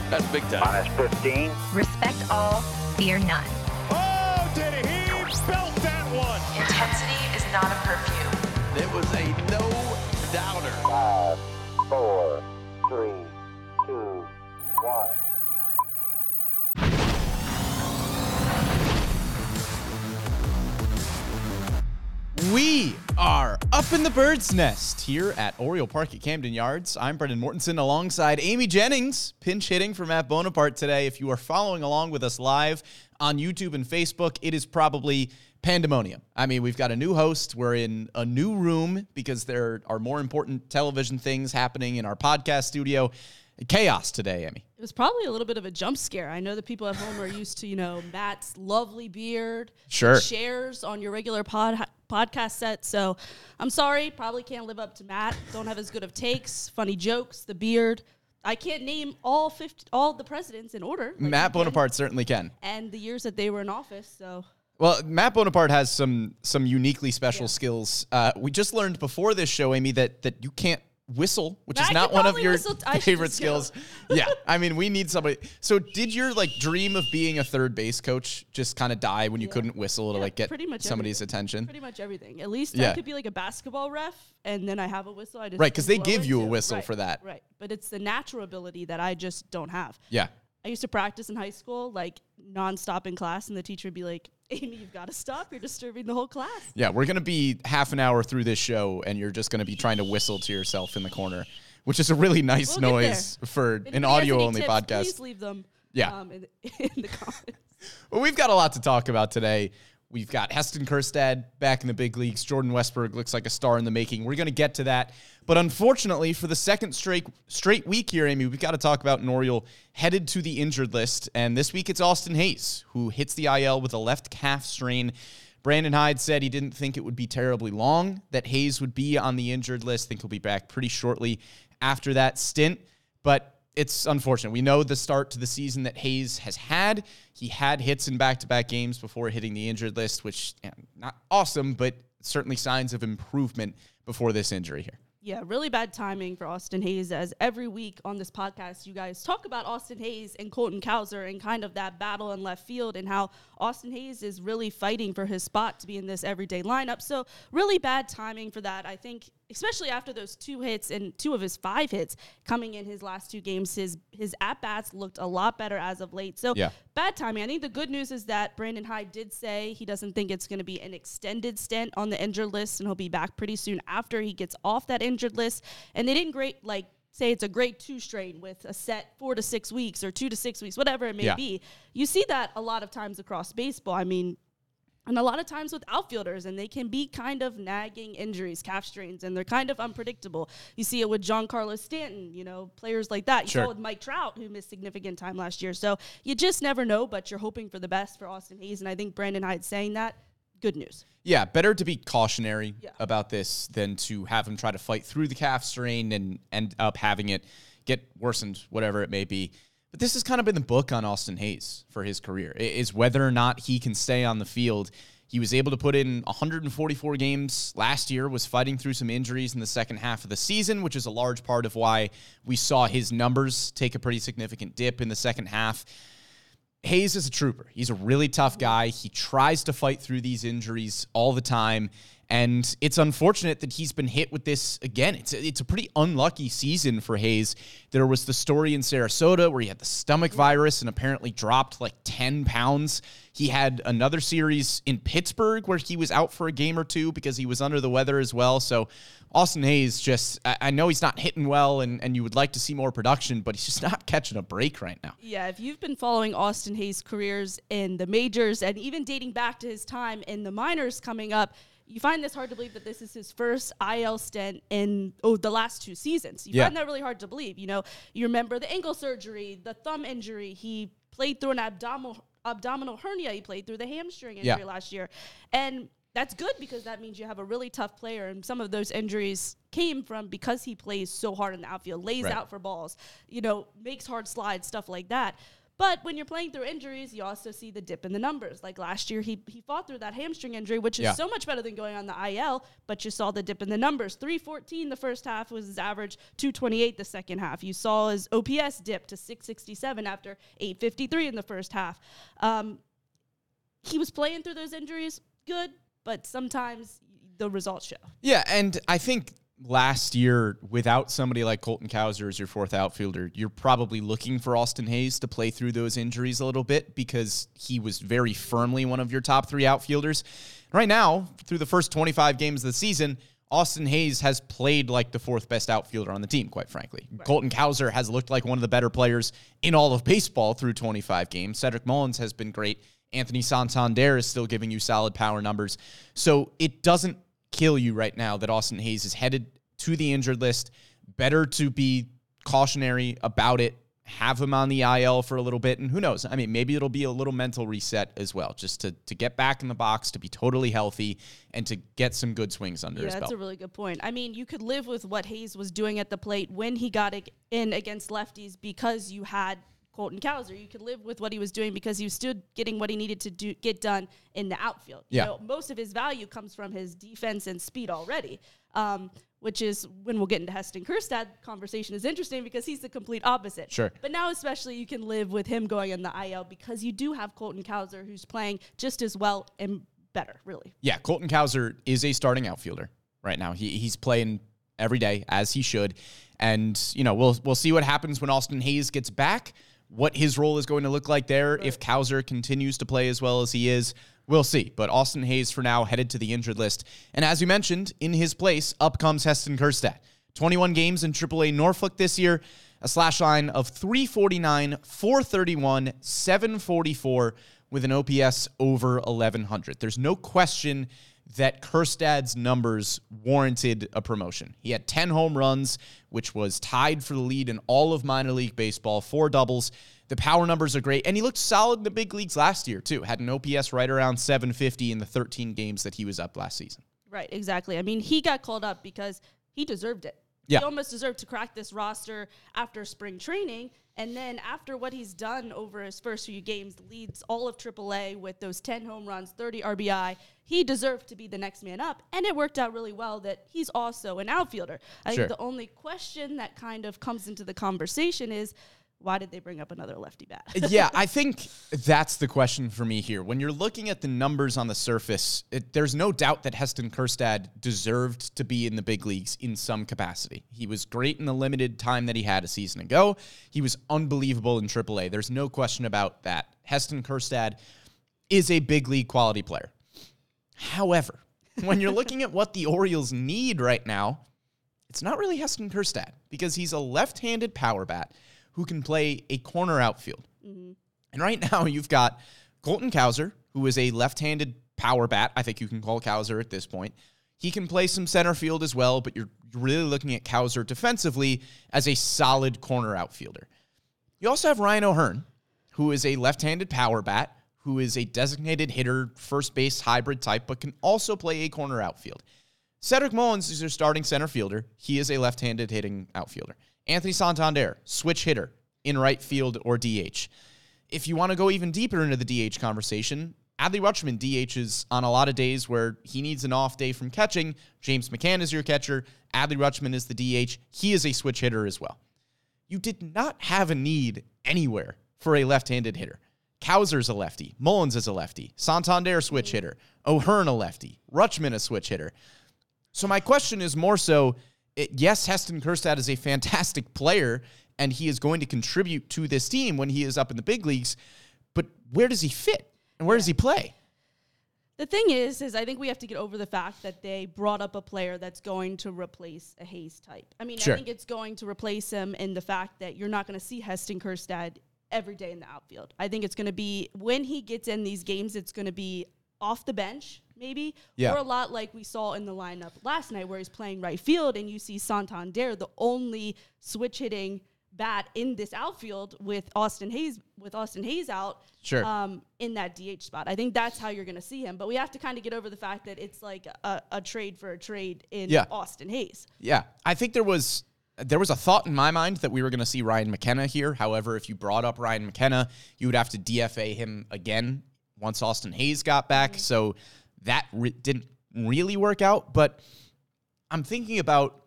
That's big time. Minus 15. Respect all, fear none. Oh, did he belt that one? Intensity is not a perfume. It was a no-doubter. 5, 4, 3, 2, 1. We are up in the bird's nest here at Oriole Park at Camden Yards. I'm Brendan Mortensen alongside Amy Jennings, pinch hitting for Matt Bonaparte today. If you are following along with us live on YouTube and Facebook, it is probably pandemonium. I mean, we've got a new host. We're in a new room because there are more important television things happening in our podcast studio. Chaos today, Amy. It was probably a little bit of a jump scare. I know the people at home are used to, Matt's lovely beard, Sure, shares on your regular podcast set. So I'm sorry, probably can't live up to Matt. Don't have as good of takes, funny jokes, the beard. I can't name all the presidents in order. Matt Bonaparte certainly can. And the years that they were in office. So. Well, Matt Bonaparte has some uniquely special skills. We just learned before this show, Amy, that you can't whistle, which is not one of your favorite skills. Yeah, I mean, we need somebody. So did your dream of being a third base coach just kind of die when you couldn't whistle to get somebody's attention? Pretty much everything. At least I could be like a basketball ref, and then I have a whistle. I just right, because they give you a whistle for that. Right, but it's the natural ability that I just don't have. Yeah. I used to practice in high school, nonstop in class, and the teacher would be like, Amy, you've got to stop. You're disturbing the whole class. Yeah, we're going to be half an hour through this show, and you're just going to be trying to whistle to yourself in the corner, which is a really nice noise for an audio-only podcast. Please leave them in the comments. Well, we've got a lot to talk about today. We've got Heston Kjerstad back in the big leagues. Jordan Westburg looks like a star in the making. We're going to get to that. But unfortunately, for the second straight week here, Amy, we've got to talk about an Oriole headed to the injured list. And this week it's Austin Hays, who hits the IL with a left calf strain. Brandon Hyde said he didn't think it would be terribly long that Hays would be on the injured list. Think he'll be back pretty shortly after that stint. But it's unfortunate. We know the start to the season that Hays has had. He had hits in back-to-back games before hitting the injured list, which not awesome, but certainly signs of improvement before this injury here. Yeah, really bad timing for Austin Hays, as every week on this podcast, you guys talk about Austin Hays and Colton Cowser and kind of that battle in left field and how Austin Hays is really fighting for his spot to be in this everyday lineup. So really bad timing for that. I think, especially after those 2 hits and 2 of his 5 hits coming in his last 2 games, his at-bats looked a lot better as of late. So bad timing. I think the good news is that Brandon Hyde did say he doesn't think it's going to be an extended stint on the injured list, and he'll be back pretty soon after he gets off that injured list. And they didn't say it's a grade 2 strain with a set 4 to 6 weeks or 2 to 6 weeks, whatever it may be. You see that a lot of times across baseball. I mean, and a lot of times with outfielders, and they can be kind of nagging injuries, calf strains, and they're kind of unpredictable. You see it with Giancarlo Stanton, players like that. You saw it with Mike Trout, who missed significant time last year. So you just never know, but you're hoping for the best for Austin Hays, and I think Brandon Hyde saying that, good news. Yeah, better to be cautionary about this than to have him try to fight through the calf strain and end up having it get worsened, whatever it may be. But this has kind of been the book on Austin Hays for his career, is whether or not he can stay on the field. He was able to put in 144 games last year, was fighting through some injuries in the second half of the season, which is a large part of why we saw his numbers take a pretty significant dip in the second half. Hays is a trooper. He's a really tough guy. He tries to fight through these injuries all the time. And it's unfortunate that he's been hit with this again. It's a pretty unlucky season for Hays. There was the story in Sarasota where he had the stomach virus and apparently dropped 10 pounds. He had another series in Pittsburgh where he was out for a game or 2 because he was under the weather as well. So Austin Hays I know he's not hitting well and you would like to see more production, but he's just not catching a break right now. Yeah, if you've been following Austin Hays' careers in the majors and even dating back to his time in the minors coming up, you find this hard to believe that this is his first IL stint in the last 2 seasons. You find that really hard to believe. You remember the ankle surgery, the thumb injury. He played through an abdominal hernia. He played through the hamstring injury last year. And that's good because that means you have a really tough player. And some of those injuries came from because he plays so hard in the outfield, lays out for balls, makes hard slides, stuff like that. But when you're playing through injuries, you also see the dip in the numbers. Like last year, he fought through that hamstring injury, which is so much better than going on the IL, but you saw the dip in the numbers. 314 the first half was his average, 228 the second half. You saw his OPS dip to 667 after 853 in the first half. He was playing through those injuries, good, but sometimes the results show. Yeah, and I think last year, without somebody like Colton Cowser as your fourth outfielder, you're probably looking for Austin Hayes to play through those injuries a little bit because he was very firmly one of your top three outfielders. Right now, through the first 25 games of the season, Austin Hayes has played like the fourth best outfielder on the team, quite frankly. Right. Colton Cowser has looked like one of the better players in all of baseball through 25 games. Cedric Mullins has been great. Anthony Santander is still giving you solid power numbers. So it doesn't kill you right now that Austin Hayes is headed to the injured list. Better to be cautionary about it, have him on the IL for a little bit, and who knows? I mean, maybe it'll be a little mental reset as well, just to get back in the box, to be totally healthy, and to get some good swings under his belt. That's a really good point. I mean, you could live with what Hayes was doing at the plate when he got in against lefties because you had Colton Cowser. You could live with what he was doing because he was still getting what he needed to get done in the outfield. Yeah. You know, most of his value comes from his defense and speed already, which is when we'll get into Heston Kjerstad conversation is interesting because he's the complete opposite. Sure. But now especially you can live with him going in the IL because you do have Colton Cowser who's playing just as well and better, really. Yeah, Colton Cowser is a starting outfielder right now. He's playing every day as he should. And, you know, we'll see what happens when Austin Hayes gets back, what his role is going to look like there. Right. If Cowser continues to play as well as he is, we'll see. But Austin Hayes, for now, headed to the injured list. And as you mentioned, in his place, up comes Heston Kjerstad. 21 games in AAA Norfolk this year, a slash line of 349, 431, 744, with an OPS over 1,100. There's no question that Kjerstad's numbers warranted a promotion. He had 10 home runs, which was tied for the lead in all of minor league baseball, 4 doubles. The power numbers are great, and he looked solid in the big leagues last year, too. Had an OPS right around 750 in the 13 games that he was up last season. Right, exactly. I mean, he got called up because he deserved it. Yeah. He almost deserved to crack this roster after spring training. And then after what he's done over his first few games, leads all of AAA with those 10 home runs, 30 RBI. He deserved to be the next man up. And it worked out really well that he's also an outfielder. I think the only question that kind of comes into the conversation is, why did they bring up another lefty bat? Yeah, I think that's the question for me here. When you're looking at the numbers on the surface, there's no doubt that Heston Kjerstad deserved to be in the big leagues in some capacity. He was great in the limited time that he had a season ago. He was unbelievable in AAA. There's no question about that. Heston Kjerstad is a big league quality player. However, when you're looking at what the Orioles need right now, it's not really Heston Kjerstad because he's a left-handed power bat who can play a corner outfield. Mm-hmm. And right now you've got Colton Cowser, who is a left-handed power bat. I think you can call Cowser at this point. He can play some center field as well, but you're really looking at Cowser defensively as a solid corner outfielder. You also have Ryan O'Hearn, who is a left-handed power bat, who is a designated hitter, first base hybrid type, but can also play a corner outfield. Cedric Mullins is your starting center fielder. He is a left-handed hitting outfielder. Anthony Santander, switch hitter in right field or DH. If you want to go even deeper into the DH conversation, Adley Rutschman DHs on a lot of days where he needs an off day from catching. James McCann is your catcher. Adley Rutschman is the DH. He is a switch hitter as well. You did not have a need anywhere for a left-handed hitter. Cowser's a lefty. Mullins is a lefty. Santander, switch hitter. O'Hearn, a lefty. Rutschman, a switch hitter. So my question is more so, yes, Heston Kjerstad is a fantastic player, and he is going to contribute to this team when he is up in the big leagues, but where does he fit, and where does he play? The thing is I think we have to get over the fact that they brought up a player that's going to replace a Hayes type. I mean, sure. I think it's going to replace him in the fact that you're not going to see Heston Kjerstad every day in the outfield. I think it's going to be, when he gets in these games, it's going to be off the bench, maybe, or a lot like we saw in the lineup last night where he's playing right field and you see Santander, the only switch hitting bat in this outfield with Austin Hayes out in that DH spot. I think that's how you're going to see him. But we have to kind of get over the fact that it's like a trade for a trade in Austin Hayes. Yeah. I think there was there was a thought in my mind that we were going to see Ryan McKenna here. However, if you brought up Ryan McKenna, you would have to DFA him again once Austin Hayes got back. Mm-hmm. So that didn't really work out. But I'm thinking about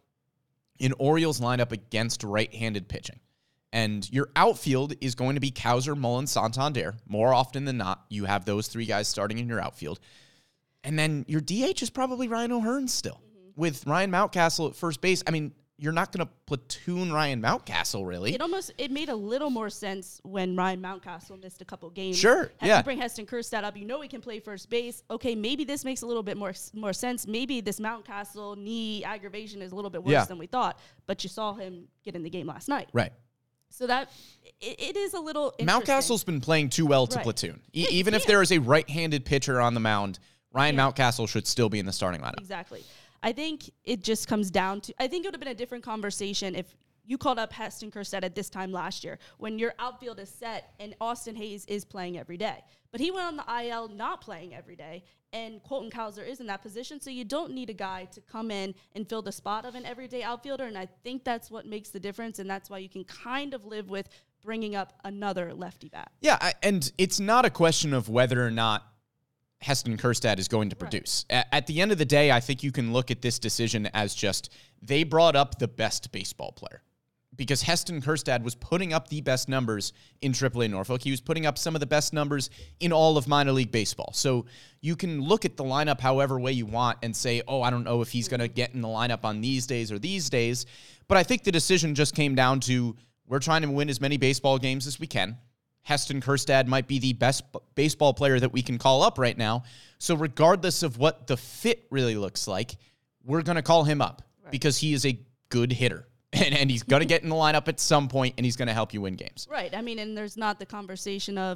an Orioles lineup against right-handed pitching. And your outfield is going to be Cowser, Mullins, Santander. More often than not, you have those three guys starting in your outfield. And then your DH is probably Ryan O'Hearn still. Mm-hmm. With Ryan Mountcastle at first base, I mean, you're not going to platoon Ryan Mountcastle, really. It made a little more sense when Ryan Mountcastle missed a couple games. Sure, Have to bring Heston Kjerstad up. You know he can play first base. Okay, maybe this makes a little bit more sense. Maybe this Mountcastle knee aggravation is a little bit worse than we thought. But you saw him get in the game last night. Right. So that it is a little interesting. Mountcastle's been playing too well to platoon. Even if there is a right-handed pitcher on the mound, Ryan Mountcastle should still be in the starting lineup. Exactly. I think it just comes down to, I think it would have been a different conversation if you called up Heston Kjerstad at this time last year when your outfield is set and Austin Hayes is playing every day. But he went on the IL not playing every day, and Colton Cowser is in that position, so you don't need a guy to come in and fill the spot of an everyday outfielder, and I think that's what makes the difference, and that's why you can kind of live with bringing up another lefty bat. Yeah, and it's not a question of whether or not Heston Kjerstad is going to produce. Right. At the end of the day, I think you can look at this decision as just they brought up the best baseball player. Because Heston Kjerstad was putting up the best numbers in AAA Norfolk. He was putting up some of the best numbers in all of minor league baseball. So you can look at the lineup however way you want and say, oh, I don't know if he's going to get in the lineup on these days or these days. But I think the decision just came down to we're trying to win as many baseball games as we can. Heston Kjerstad might be the best baseball player that we can call up right now. So regardless of what the fit really looks like, we're going to call him up because he is a good hitter. And he's going to get in the lineup at some point, and he's going to help you win games. Right. I mean, and there's not the conversation of,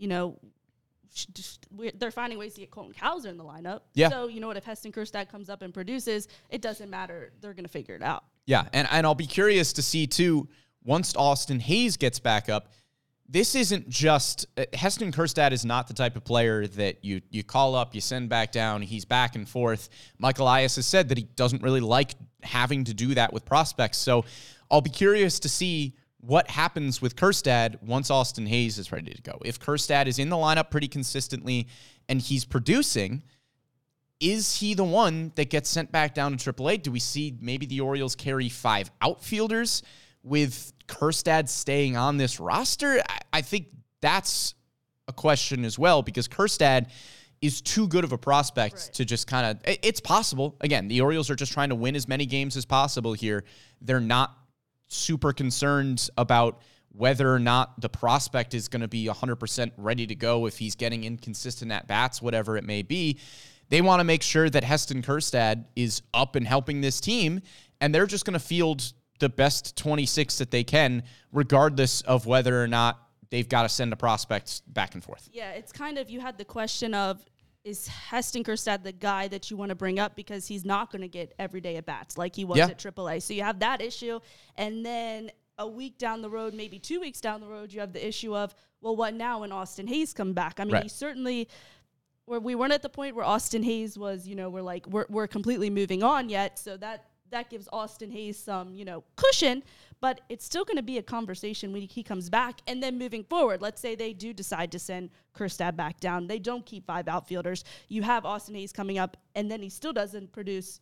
they're finding ways to get Colton Cowser in the lineup. Yeah. So, you know what, if Heston Kjerstad comes up and produces, it doesn't matter. They're going to figure it out. Yeah, and I'll be curious to see, too, once Austin Hayes gets back up, this isn't just Heston Kjerstad is not the type of player that you call up, you send back down, he's back and forth. Michael Elias has said that he doesn't really like having to do that with prospects. So I'll be curious to see what happens with Kjerstad once Austin Hayes is ready to go. If Kjerstad is in the lineup pretty consistently and he's producing, is he the one that gets sent back down to AAA? Do we see maybe the Orioles carry 5 outfielders with Kjerstad staying on this roster? I think that's a question as well, because Kjerstad is too good of a prospect to just kind of, it's possible. Again, the Orioles are just trying to win as many games as possible here. They're not super concerned about whether or not the prospect is going to be 100% ready to go if he's getting inconsistent at-bats, whatever it may be. They want to make sure that Heston Kjerstad is up and helping this team, and they're just going to field the best 26 that they can, regardless of whether or not they've got to send a prospect back and forth. Yeah, it's kind of, you had the question of, is Heston Kjerstad the guy that you want to bring up because he's not going to get everyday at-bats like he was at AAA. So you have that issue, and then a week down the road, maybe 2 weeks down the road, you have the issue of, well, what now when Austin Hayes come back? I mean, he certainly, we weren't at the point where Austin Hayes was, we're completely moving on yet, so that gives Austin Hayes some, cushion, but it's still going to be a conversation when he comes back. And then moving forward, let's say they do decide to send Kjerstad back down. They don't keep 5 outfielders. You have Austin Hayes coming up, and then he still doesn't produce,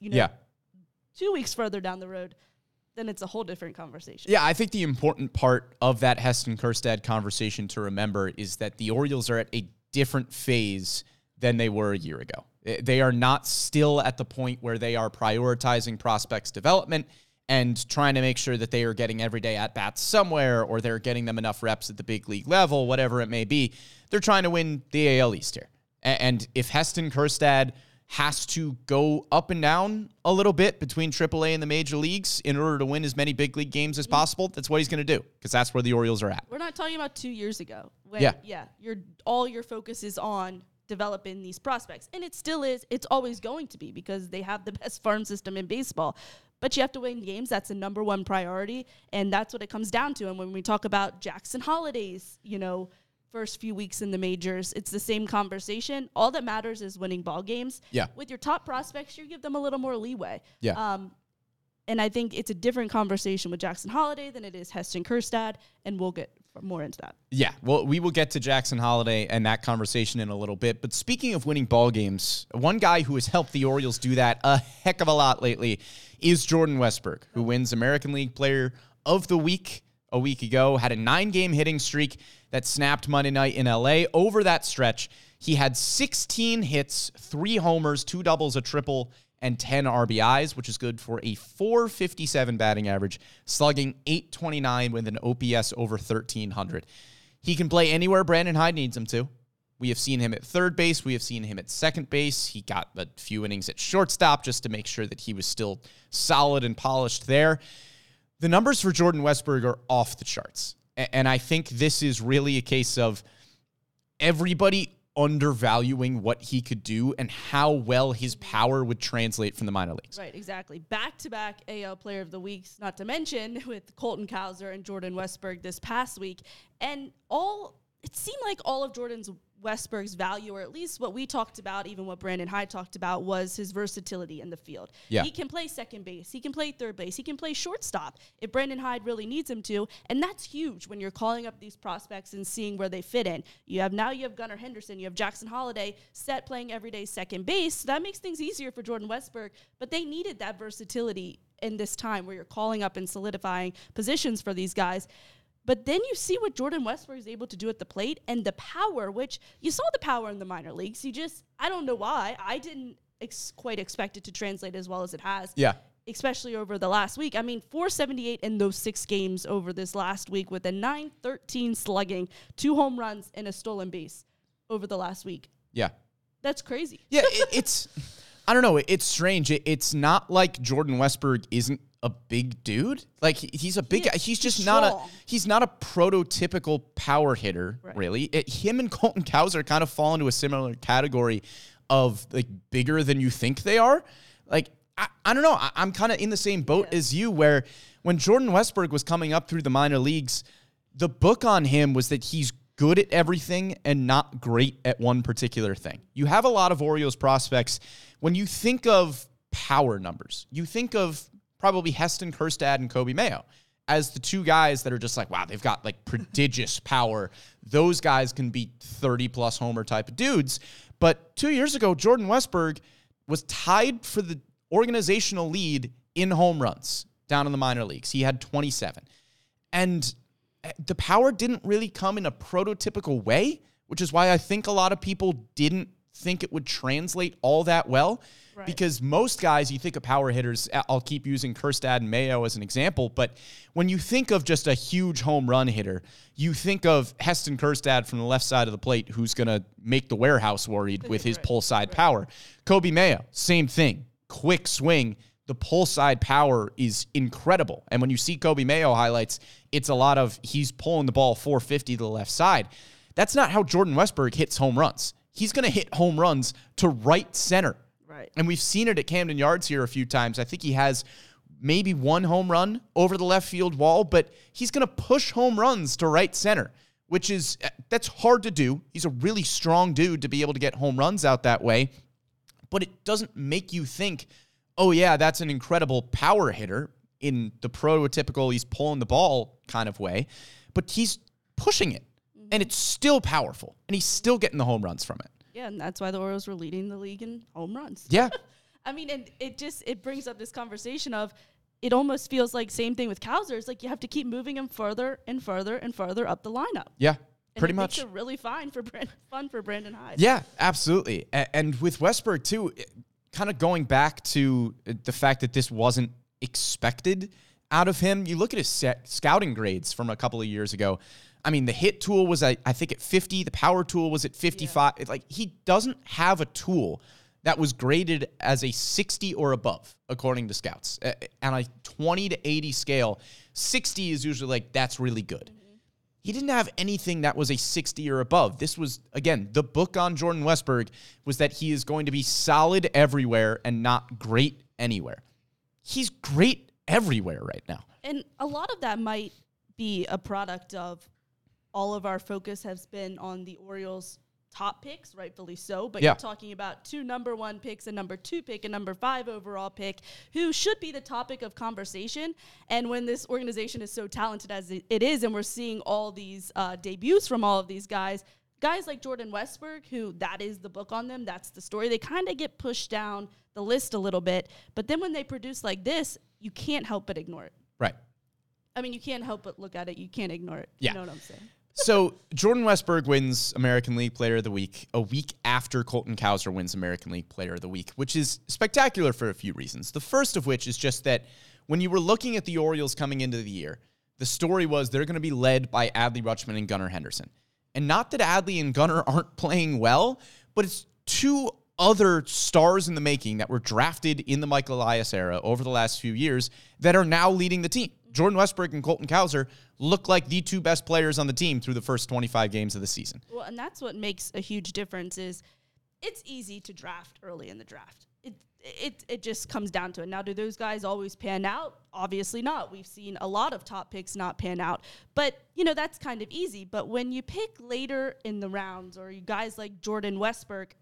2 weeks further down the road. Then it's a whole different conversation. Yeah, I think the important part of that Heston Kjerstad conversation to remember is that the Orioles are at a different phase than they were a year ago. They are not still at the point where they are prioritizing prospects development and trying to make sure that they are getting everyday at-bats somewhere, or they're getting them enough reps at the big league level, whatever it may be. They're trying to win the AL East here. And if Heston Kjerstad has to go up and down a little bit between AAA and the major leagues in order to win as many big league games as possible, that's what he's going to do, because that's where the Orioles are at. We're not talking about 2 years ago. When, all your focus is on developing these prospects, and it still is. It's always going to be, because they have the best farm system in baseball, but you have to win games. That's the number one priority, and that's what it comes down to. And when we talk about Jackson Holliday's first few weeks in the majors, it's the same conversation. All that matters is winning ball games. With your top prospects, you give them a little more leeway. And I think it's a different conversation with Jackson Holiday than it is Heston Kjerstad, and we'll get more into that. Yeah, well, we will get to Jackson Holiday and that conversation in a little bit. But speaking of winning ball games, one guy who has helped the Orioles do that a heck of a lot lately is Jordan Westburg, who wins American League Player of the Week a week ago, had a 9-game hitting streak that snapped Monday night in LA. Over that stretch, he had 16 hits, 3 homers, 2 doubles, a triple, and 10 RBIs, which is good for a .457 batting average, slugging .829 with an OPS over 1,300. He can play anywhere Brandon Hyde needs him to. We have seen him at third base. We have seen him at second base. He got a few innings at shortstop just to make sure that he was still solid and polished there. The numbers for Jordan Westburg are off the charts. And I think this is really a case of everybody undervaluing what he could do and how well his power would translate from the minor leagues. Right, exactly. Back-to-back AL Player of the Weeks, not to mention with Colton Cowser and Jordan Westburg this past week. And it seemed like all of Jordan Westburg's value, or at least what we talked about, even what Brandon Hyde talked about, was his versatility in the field. Yeah. He can play second base. He can play third base. He can play shortstop if Brandon Hyde really needs him to. And that's huge when you're calling up these prospects and seeing where they fit in. You have Gunnar Henderson. You have Jackson Holiday set playing everyday second base. So that makes things easier for Jordan Westburg. But they needed that versatility in this time where you're calling up and solidifying positions for these guys. But then you see what Jordan Westburg is able to do at the plate and the power, which you saw the power in the minor leagues. I don't know why. I didn't quite expect it to translate as well as it has. Yeah. Especially over the last week. I mean, 478 in those 6 games over this last week with a .913 slugging, 2 home runs, and a stolen base over the last week. Yeah. That's crazy. Yeah, it's I don't know. It's strange. It's not like Jordan Westburg isn't a big dude. Like, he's a big guy. He's just not he's not a prototypical power hitter, really. Him and Colton Cowser kind of fall into a similar category of, like, bigger than you think they are. Like, I don't know. I'm kind of in the same boat as you, where when Jordan Westburg was coming up through the minor leagues, the book on him was that he's good at everything and not great at one particular thing. You have a lot of Orioles prospects. When you think of power numbers, you think of probably Heston Kjerstad and Coby Mayo as the 2 guys that are just like, wow, they've got like prodigious power. Those guys can be 30-plus homer type of dudes. But 2 years ago, Jordan Westburg was tied for the organizational lead in home runs down in the minor leagues. He had 27. And the power didn't really come in a prototypical way, which is why I think a lot of people didn't think it would translate all that well. Right. Because most guys, you think of power hitters, I'll keep using Kjerstad and Mayo as an example, but when you think of just a huge home run hitter, you think of Heston Kjerstad from the left side of the plate who's going to make the warehouse worried with his pull side power. Coby Mayo, same thing. Quick swing. The pull side power is incredible. And when you see Coby Mayo highlights, it's a lot of he's pulling the ball 450 to the left side. That's not how Jordan Westburg hits home runs. He's going to hit home runs to right center. Right. And we've seen it at Camden Yards here a few times. I think he has maybe 1 home run over the left field wall, but he's going to push home runs to right center, that's hard to do. He's a really strong dude to be able to get home runs out that way, but it doesn't make you think, oh yeah, that's an incredible power hitter in the prototypical he's pulling the ball kind of way, but he's pushing it, and it's still powerful, and he's still getting the home runs from it. Yeah, and that's why the Orioles were leading the league in home runs. Yeah. I mean, and it brings up this conversation of, it almost feels like same thing with Cowser. It's like you have to keep moving him further and further and further up the lineup. Yeah, pretty and much. Makes it really fun for Brandon Hyde. Yeah, absolutely. And with Westburg, too, kind of going back to the fact that this wasn't expected out of him, you look at his scouting grades from a couple of years ago. I mean, the hit tool was, I think, at 50. The power tool was at 55. Yeah. Like, he doesn't have a tool that was graded as a 60 or above, according to scouts. On a 20 to 80 scale, 60 is usually like, that's really good. Mm-hmm. He didn't have anything that was a 60 or above. This was, again, the book on Jordan Westburg was that he is going to be solid everywhere and not great anywhere. He's great everywhere right now. And a lot of that might be a product of all of our focus has been on the Orioles top picks, rightfully so, but Yeah. you're talking about 2 number 1 picks, a number 2 pick, a number 5 overall pick, who should be the topic of conversation. And when this organization is so talented as it is, and we're seeing all these debuts from all of these guys like Jordan Westberg, who that is the book on them, that's the story, they kind of get pushed down the list a little bit. But then when they produce like this, you can't help but ignore it. Right. I mean, you can't help but look at it. You can't ignore it. Yeah. You know what I'm saying? So Jordan Westberg wins American League Player of the Week a week after Colton Cowser wins American League Player of the Week, which is spectacular for a few reasons. The first of which is just that when you were looking at the Orioles coming into the year, the story was they're going to be led by Adley Rutschman and Gunnar Henderson. And not that Adley and Gunnar aren't playing well, but it's 2 other stars in the making that were drafted in the Michael Elias era over the last few years that are now leading the team. Jordan Westberg and Colton Cowser look like the 2 best players on the team through the first 25 games of the season. Well, and that's what makes a huge difference is it's easy to draft early in the draft. It just comes down to it. Now, do those guys always pan out? Obviously not. We've seen a lot of top picks not pan out. But, that's kind of easy. But when you pick later in the rounds or you guys like Jordan Westberg,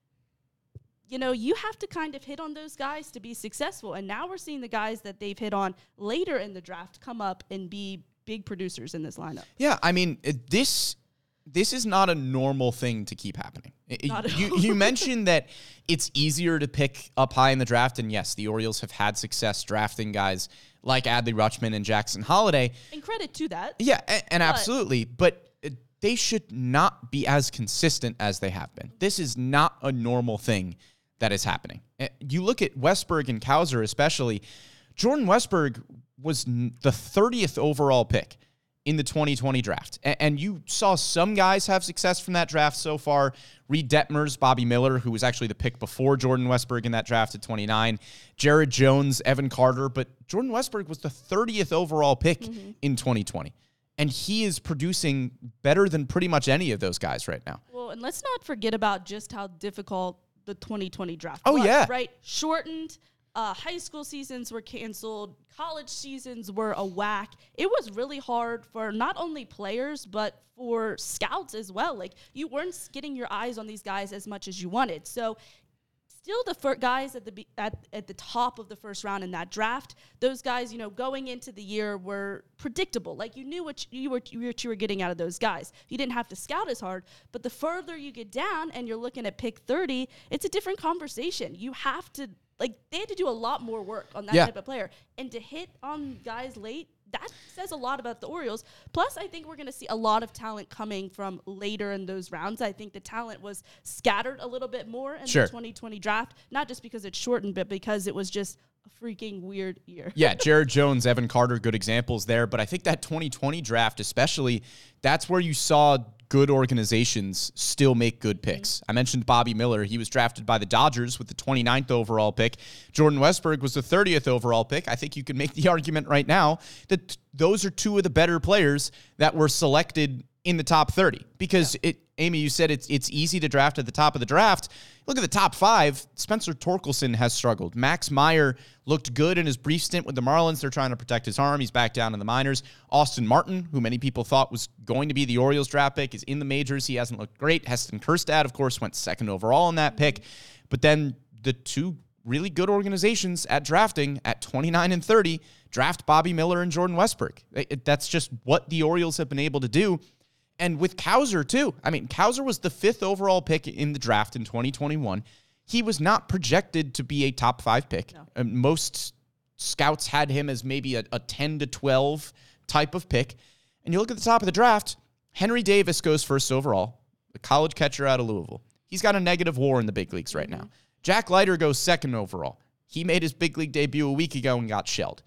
you have to kind of hit on those guys to be successful. And now we're seeing the guys that they've hit on later in the draft come up and be big producers in this lineup. Yeah, I mean, this is not a normal thing to keep happening. You mentioned that it's easier to pick up high in the draft, and yes, the Orioles have had success drafting guys like Adley Rutschman and Jackson Holliday. And credit to that. Yeah, and absolutely, but they should not be as consistent as they have been. This is not a normal thing that is happening. You look at Westberg and Cowser especially. Jordan Westberg was the 30th overall pick in the 2020 draft. And you saw some guys have success from that draft so far. Reed Detmers, Bobby Miller, who was actually the pick before Jordan Westberg in that draft at 29. Jared Jones, Evan Carter. But Jordan Westberg was the 30th overall pick in 2020. And he is producing better than pretty much any of those guys right now. Well, and let's not forget about just how difficult the 2020 draft was. Oh, yeah. Right? Shortened. High school seasons were canceled. College seasons were a whack. It was really hard for not only players, but for scouts as well. Like, you weren't getting your eyes on these guys as much as you wanted. So still the guys at the top of the first round in that draft, those guys, going into the year were predictable. Like, you knew what you were getting out of those guys. You didn't have to scout as hard. But the further you get down and you're looking at pick 30, it's a different conversation. You have to, they had to do a lot more work on that type of player. And to hit on guys late, that says a lot about the Orioles. Plus, I think we're going to see a lot of talent coming from later in those rounds. I think the talent was scattered a little bit more in the 2020 draft, not just because it's shortened, but because it was just a freaking weird year. Yeah, Jared Jones, Evan Carter, good examples there. But I think that 2020 draft especially, that's where you saw good organizations still make good picks. I mentioned Bobby Miller. He was drafted by the Dodgers with the 29th overall pick. Jordan Westberg was the 30th overall pick. I think you can make the argument right now that those are 2 of the better players that were selected in the top 30. Because Amy, you said it's easy to draft at the top of the draft. Look at the top 5. Spencer Torkelson has struggled. Max Meyer looked good in his brief stint with the Marlins. They're trying to protect his arm. He's back down in the minors. Austin Martin, who many people thought was going to be the Orioles draft pick, is in the majors. He hasn't looked great. Heston Kjerstad, of course, went 2nd overall in that pick. But then the 2 really good organizations at drafting at 29 and 30 draft Bobby Miller and Jordan Westberg. That's just what the Orioles have been able to do. And with Cowser, too. I mean, Cowser was the 5th overall pick in the draft in 2021. He was not projected to be a top 5 pick. No. Most scouts had him as maybe a 10 to 12 type of pick. And you look at the top of the draft, Henry Davis goes 1st overall, a college catcher out of Louisville. He's got a negative WAR in the big leagues right now. Jack Leiter goes 2nd overall. He made his big league debut a week ago and got shelled.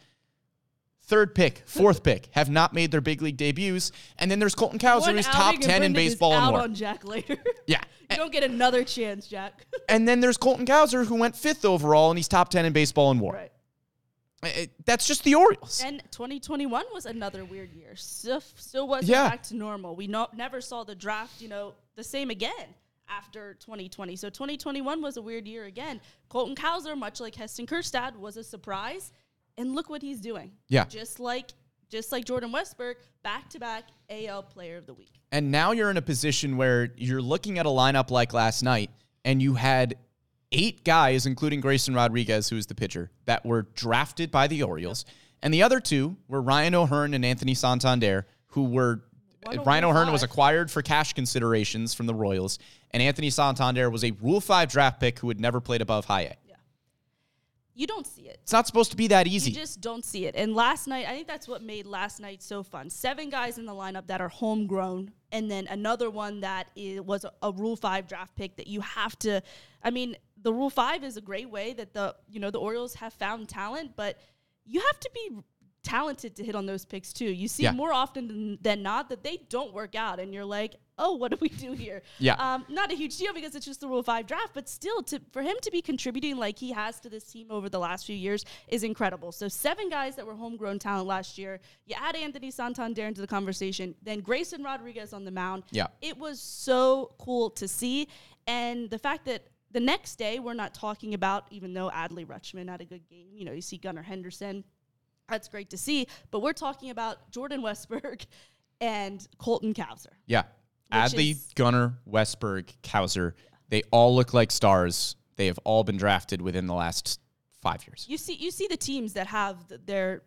3rd pick, 4th pick have not made their big league debuts. And then there's Colton Cowser, who's top 10 in baseball and more. On Jack Leiter. Yeah. You don't get another chance, Jack. And then there's Colton Cowser, who went 5th overall, and he's top 10 in baseball and more. Right. That's just the Orioles. And 2021 was another weird year. Still wasn't back to normal. We never saw the draft, the same again after 2020. So 2021 was a weird year again. Colton Cowser, much like Heston Kjerstad, was a surprise. And look what he's doing. Yeah. Just like just like Jordan Westberg, back-to-back AL Player of the Week. And now you're in a position where you're looking at a lineup like last night, and you had 8 guys, including Grayson Rodriguez, who is the pitcher, that were drafted by the Orioles. And the other 2 were Ryan O'Hearn and Anthony Santander, who were... Ryan O'Hearn was acquired for cash considerations from the Royals, and Anthony Santander was a Rule 5 draft pick who had never played above high A. Yeah. You don't see it. It's not supposed to be that easy. You just don't see it. And last night, I think that's what made last night so fun. 7 guys in the lineup that are homegrown, and then another one that was a Rule 5 draft pick that you have to... I mean, the Rule 5 is a great way that the Orioles have found talent, but you have to be talented to hit on those picks too. You see more often than not that they don't work out, and you're like, oh, what do we do here? Yeah. Not a huge deal because it's just the Rule 5 draft, but still, for him to be contributing like he has to this team over the last few years is incredible. So 7 guys that were homegrown talent last year. You add Anthony Santander into the conversation, then Grayson Rodriguez on the mound. Yeah. It was so cool to see, and the fact that the next day we're not talking about, even though Adley Rutschman had a good game, you see Gunnar Henderson. That's great to see. But we're talking about Jordan Westberg and Colton Cowser. Yeah. Adley, Gunnar, Westberg, Cowser. They all look like stars. They have all been drafted within the last 5 years. You see the teams that have their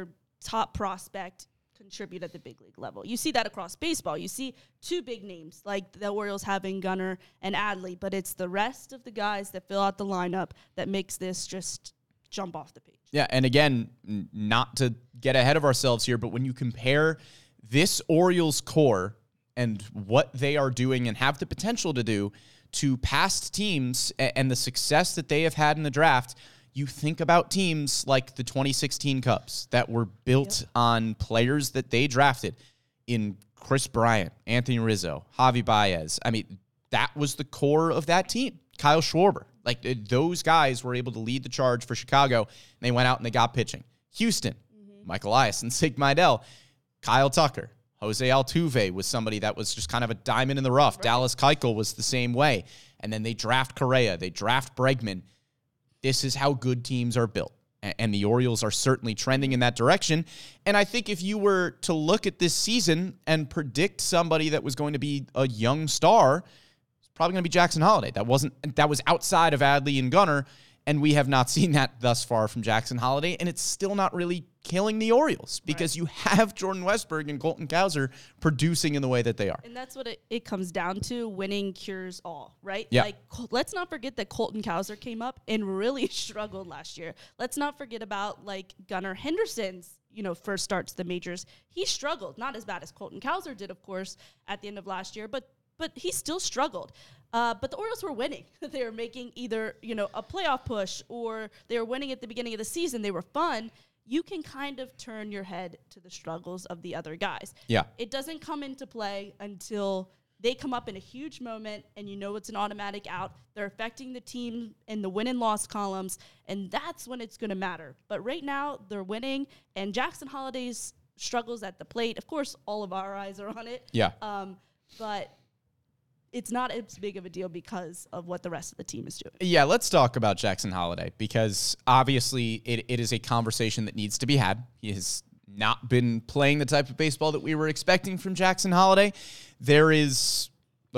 top prospect contribute at the big league level. You see that across baseball. You see 2 big names like the Orioles having Gunnar and Adley, but it's the rest of the guys that fill out the lineup that makes this just jump off the page. Yeah, and again, not to get ahead of ourselves here, but when you compare this Orioles core and what they are doing and have the potential to do to past teams and the success that they have had in the draft, you think about teams like the 2016 Cubs that were built on players that they drafted in Chris Bryant, Anthony Rizzo, Javi Baez. I mean, that was the core of that team. Kyle Schwarber. Like, those guys were able to lead the charge for Chicago, and they went out and they got pitching. Houston, Michael Elias and Sig Mejdal, Kyle Tucker, Jose Altuve was somebody that was just kind of a diamond in the rough. Right. Dallas Keuchel was the same way. And then they draft Correa, they draft Bregman. This is how good teams are built. And the Orioles are certainly trending in that direction. And I think if you were to look at this season and predict somebody that was going to be a young star, probably going to be Jackson Holliday. That was outside of Adley and Gunnar, and we have not seen that thus far from Jackson Holliday, and it's still not really killing the Orioles because you have Jordan Westberg and Colton Cowser producing in the way that they are. And that's what it comes down to. Winning cures all, right? Yeah. Like, let's not forget that Colton Cowser came up and really struggled last year. Let's not forget about, like, Gunnar Henderson's, first start to the majors. He struggled. Not as bad as Colton Cowser did, of course, at the end of last year, but he still struggled. But the Orioles were winning. They were making either, a playoff push, or they were winning at the beginning of the season. They were fun. You can kind of turn your head to the struggles of the other guys. Yeah. It doesn't come into play until they come up in a huge moment and it's an automatic out. They're affecting the team in the win and loss columns, and that's when it's going to matter. But right now, they're winning, and Jackson Holliday's struggles at the plate, of course, all of our eyes are on it. Yeah. But it's not as big of a deal because of what the rest of the team is doing. Yeah, let's talk about Jackson Holliday because obviously it is a conversation that needs to be had. He has not been playing the type of baseball that we were expecting from Jackson Holliday. There is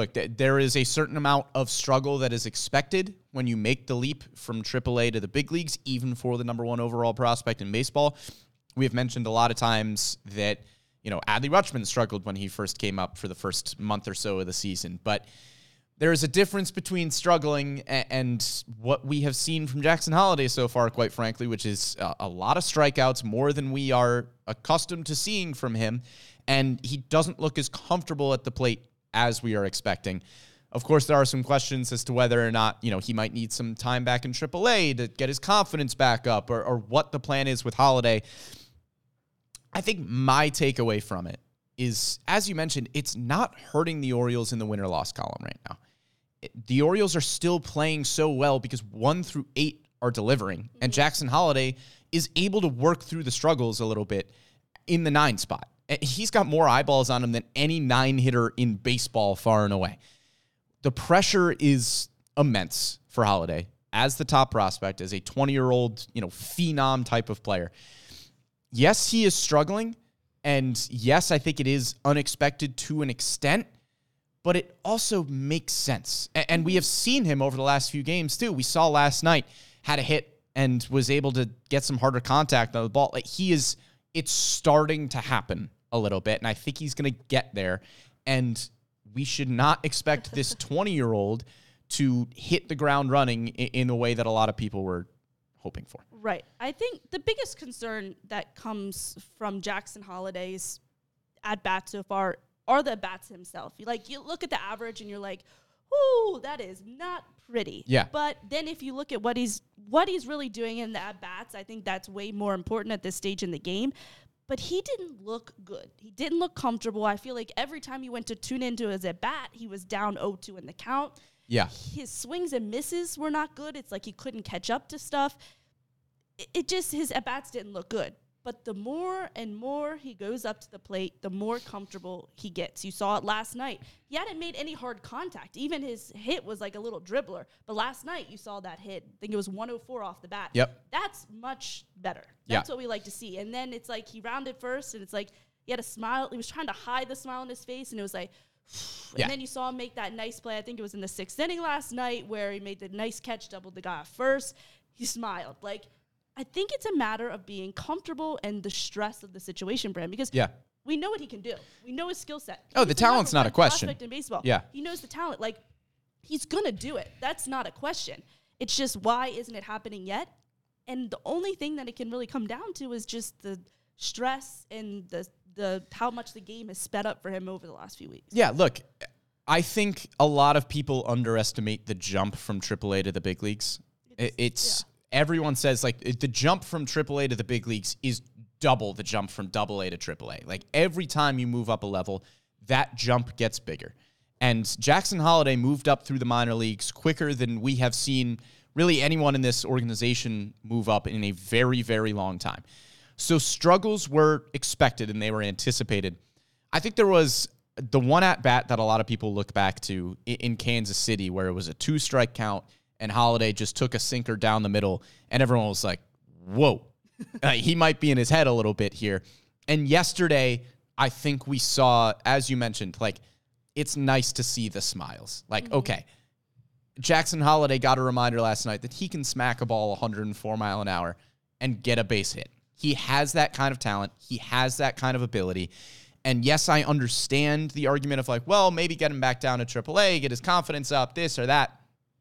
a certain amount of struggle that is expected when you make the leap from AAA to the big leagues, even for the number 1 overall prospect in baseball. We have mentioned a lot of times that Adley Rutschman struggled when he first came up for the first month or so of the season. But there is a difference between struggling and what we have seen from Jackson Holliday so far, quite frankly, which is a lot of strikeouts, more than we are accustomed to seeing from him. And he doesn't look as comfortable at the plate as we are expecting. Of course, there are some questions as to whether or not, he might need some time back in AAA to get his confidence back up or what the plan is with Holliday. I think my takeaway from it is, as you mentioned, it's not hurting the Orioles in the win or loss column right now. The Orioles are still playing so well because 1 through 8 are delivering, and Jackson Holliday is able to work through the struggles a little bit in the 9 spot. He's got more eyeballs on him than any 9 hitter in baseball far and away. The pressure is immense for Holliday as the top prospect, as a 20-year-old, phenom type of player. Yes, he is struggling, And yes, I think it is unexpected to an extent, but it also makes sense. And we have seen him over the last few games too. We saw last night, had a hit and was able to get some harder contact on the ball. Like it's starting to happen a little bit, and I think he's going to get there. And we should not expect this 20-year-old to hit the ground running in the way that a lot of people were hoping for. Right. I think the biggest concern that comes from Jackson Holliday's at-bat so far are the at-bats himself. You look at the average and you're like, ooh, that is not pretty. Yeah. But then if you look at what he's really doing in the at-bats, I think that's way more important at this stage in the game. But he didn't look good. He didn't look comfortable. I feel like every time he went to tune into his at-bat, he was down 0-2 in the count. Yeah. His swings and misses were not good. It's like he couldn't catch up to stuff. His at-bats didn't look good. But the more and more he goes up to the plate, the more comfortable he gets. You saw it last night. He hadn't made any hard contact. Even his hit was like a little dribbler. But last night you saw that hit. I think it was 104 off the bat. Yep. That's much better. That's what we like to see. And then it's like he rounded first, and it's like he had a smile. He was trying to hide the smile on his face, and it was like, and then you saw him make that nice play. I think it was in the 6th inning last night where he made the nice catch, doubled the guy off first. He smiled. I think it's a matter of being comfortable and the stress of the situation, Brand, because we know what he can do. We know his skill set. Oh, the talent's not a question. In baseball. Yeah. He knows the talent. He's going to do it. That's not a question. It's just, why isn't it happening yet? And the only thing that it can really come down to is just the stress and the how much the game has sped up for him over the last few weeks. Yeah, look, I think a lot of people underestimate the jump from AAA to the big leagues. Everyone says the jump from AAA to the big leagues is double the jump from AA to AAA. Every time you move up a level, that jump gets bigger. And Jackson Holliday moved up through the minor leagues quicker than we have seen really anyone in this organization move up in a very, very long time. So struggles were expected and they were anticipated. I think there was the one at-bat that a lot of people look back to in Kansas City where it was a 2-strike count and Holliday just took a sinker down the middle, and everyone was like, whoa, he might be in his head a little bit here. And yesterday, I think we saw, as you mentioned, it's nice to see the smiles. Okay, Jackson Holliday got a reminder last night that he can smack a ball 104 mile an hour and get a base hit. He has that kind of talent. He has that kind of ability. And yes, I understand the argument of maybe get him back down to AAA, get his confidence up, this or that.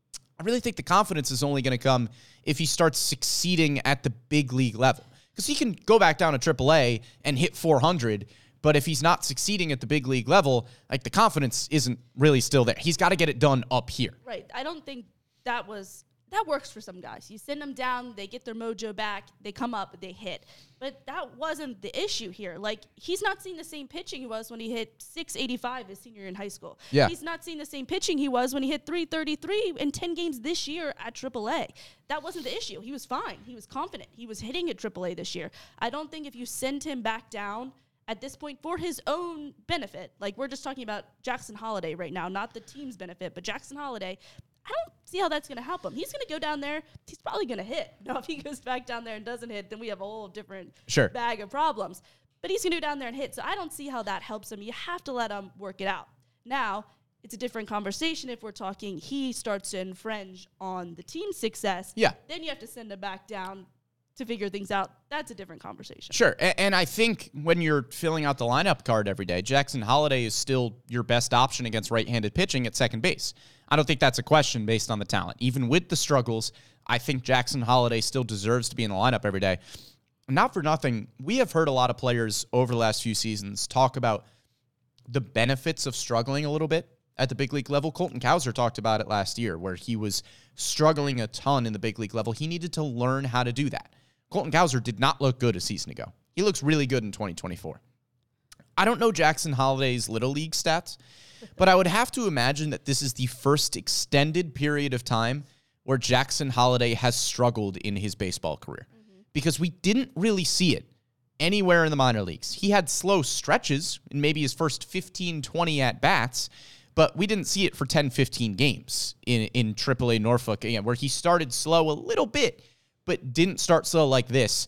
I really think the confidence is only going to come if he starts succeeding at the big league level. Because he can go back down to AAA and hit 400, but if he's not succeeding at the big league level, the confidence isn't really still there. He's got to get it done up here. Right. I don't think that works for some guys. You send them down, they get their mojo back, they come up, they hit. But that wasn't the issue here. He's not seeing the same pitching he was when he hit 685 his senior year in high school. Yeah. He's not seeing the same pitching he was when he hit 333 in 10 games this year at AAA. That wasn't the issue. He was fine. He was confident. He was hitting at AAA this year. I don't think if you send him back down at this point for his own benefit, we're just talking about Jackson Holliday right now, not the team's benefit, but Jackson Holliday, I don't see how that's going to help him. He's going to go down there. He's probably going to hit. Now, if he goes back down there and doesn't hit, then we have a whole different bag of problems. But he's going to go down there and hit. So I don't see how that helps him. You have to let him work it out. Now, it's a different conversation if we're talking he starts to infringe on the team's success. Yeah. Then you have to send him back down to figure things out. That's a different conversation. Sure. And I think when you're filling out the lineup card every day, Jackson Holliday is still your best option against right-handed pitching at second base. I don't think that's a question based on the talent. Even with the struggles, I think Jackson Holliday still deserves to be in the lineup every day. Not for nothing, we have heard a lot of players over the last few seasons talk about the benefits of struggling a little bit at the big league level. Colton Cowser talked about it last year where he was struggling a ton in the big league level. He needed to learn how to do that. Colton Cowser did not look good a season ago. He looks really good in 2024. I don't know Jackson Holliday's Little League stats, but I would have to imagine that this is the first extended period of time where Jackson Holliday has struggled in his baseball career because we didn't really see it anywhere in the minor leagues. He had slow stretches in maybe his first 15, 20 at-bats, but we didn't see it for 10, 15 games in AAA Norfolk, where he started slow a little bit, but didn't start slow like this.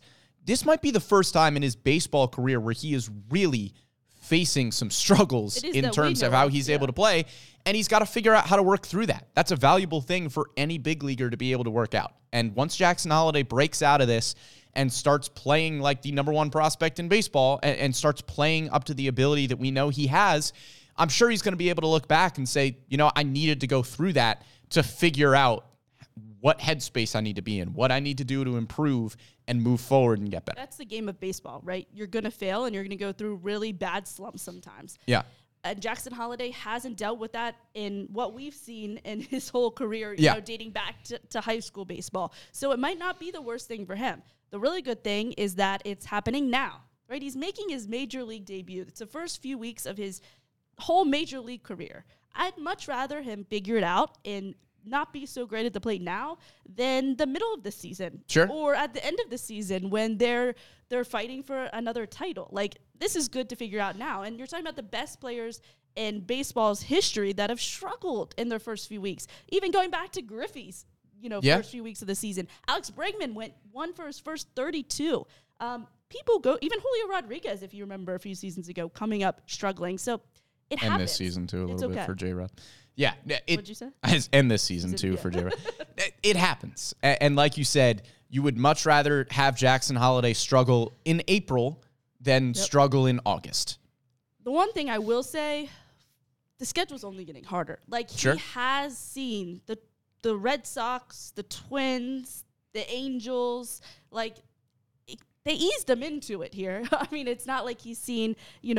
this might be the first time in his baseball career where he is really facing some struggles in terms of how he's able to play, and he's got to figure out how to work through that. That's a valuable thing for any big leaguer to be able to work out. And once Jackson Holliday breaks out of this and starts playing like the number one prospect in baseball and starts playing up to the ability that we know he has, I'm sure he's going to be able to look back and say, I needed to go through that to figure out what headspace I need to be in, what I need to do to improve and move forward and get better. That's the game of baseball, right? You're going to fail and you're going to go through really bad slumps sometimes. Yeah. And Jackson Holliday hasn't dealt with that in what we've seen in his whole career, dating back to high school baseball. So it might not be the worst thing for him. The really good thing is that it's happening now, right? He's making his major league debut. It's the first few weeks of his whole major league career. I'd much rather him figure it out and not be so great at the plate now than the middle of the season. Sure. Or at the end of the season when they're fighting for another title. Like, this is good to figure out now. And you're talking about the best players in baseball's history that have struggled in their first few weeks. Even going back to Griffey's, first few weeks of the season. Alex Bregman won for his first 32. People go, even Julio Rodriguez, if you remember a few seasons ago, coming up struggling. So it happens. And this season, too, a little bit for J-Rod. Yeah. What'd you say? And this season, too, for J-Rod. It happens. And like you said, you would much rather have Jackson Holliday struggle in April than struggle in August. The one thing I will say, the schedule's only getting harder. Like, he has seen the Red Sox, the Twins, the Angels, like, they eased him into it here. I mean, it's not like he's seen,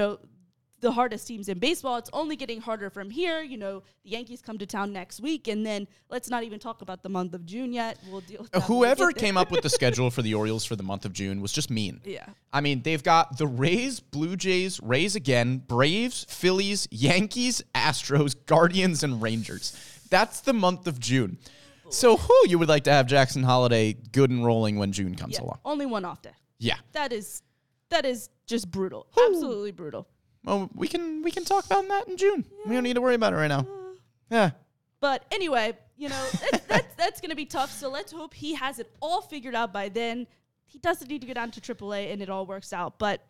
the hardest teams in baseball. It's only getting harder from here. The Yankees come to town next week, and then let's not even talk about the month of June yet. We'll deal with that. Whoever came up with the schedule for the Orioles for the month of June was just mean. Yeah. I mean, they've got the Rays, Blue Jays, Rays again, Braves, Phillies, Yankees, Astros, Guardians, and Rangers. That's the month of June. So you would like to have Jackson Holliday good and rolling when June comes along. Only one off day. Yeah. That is just brutal. Absolutely brutal. Well, we can talk about that in June. Yeah. We don't need to worry about it right now. Yeah. But anyway, that's going to be tough. So let's hope he has it all figured out by then. He doesn't need to go down to AAA and it all works out. But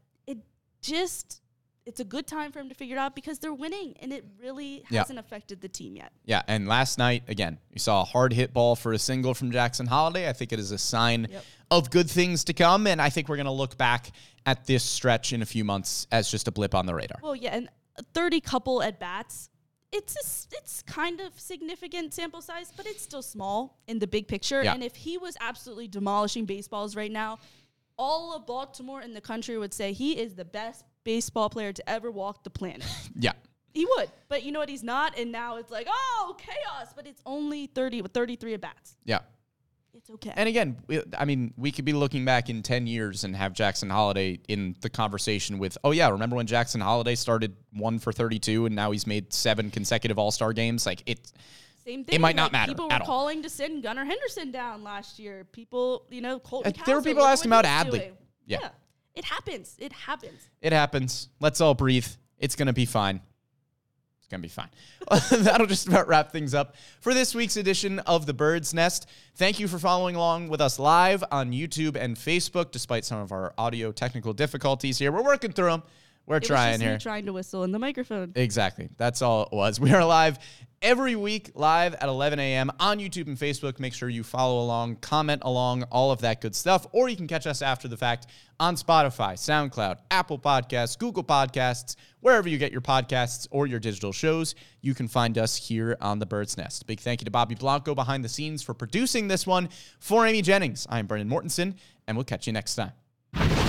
it's a good time for him to figure it out because they're winning, and it really hasn't affected the team yet. Yeah, and last night, again, you saw a hard hit ball for a single from Jackson Holliday. I think it is a sign of good things to come, and I think we're going to look back at this stretch in a few months as just a blip on the radar. Well, yeah, and 30 couple at-bats, it's kind of significant sample size, but it's still small in the big picture. Yeah. And if he was absolutely demolishing baseballs right now, all of Baltimore in the country would say he is the best baseball player to ever walk the planet. Yeah. He would. But you know what? He's not. And now it's like, oh, chaos. But it's only 33 at-bats. Yeah. It's okay. And again, we could be looking back in 10 years and have Jackson Holliday in the conversation with, oh, yeah, remember when Jackson Holliday started 1 for 32 and now he's made 7 consecutive All-Star games? Like, same thing. It might not matter. People were calling to send Gunnar Henderson down last year. People, Colton Cowser. There were people asking about Adley. Yeah. It happens. It happens. Let's all breathe. It's going to be fine. It's going to be fine. That'll just about wrap things up for this week's edition of The Bird's Nest. Thank you for following along with us live on YouTube and Facebook, despite some of our audio technical difficulties here. We're working through them. We're trying here. Trying to whistle in the microphone. Exactly. That's all it was. We are live every week, live at 11 a.m. on YouTube and Facebook. Make sure you follow along, comment along, all of that good stuff. Or you can catch us after the fact on Spotify, SoundCloud, Apple Podcasts, Google Podcasts, wherever you get your podcasts or your digital shows. You can find us here on The Bird's Nest. Big thank you to Bobby Blanco behind the scenes for producing this one. For Amy Jennings, I'm Brendan Mortensen, and we'll catch you next time.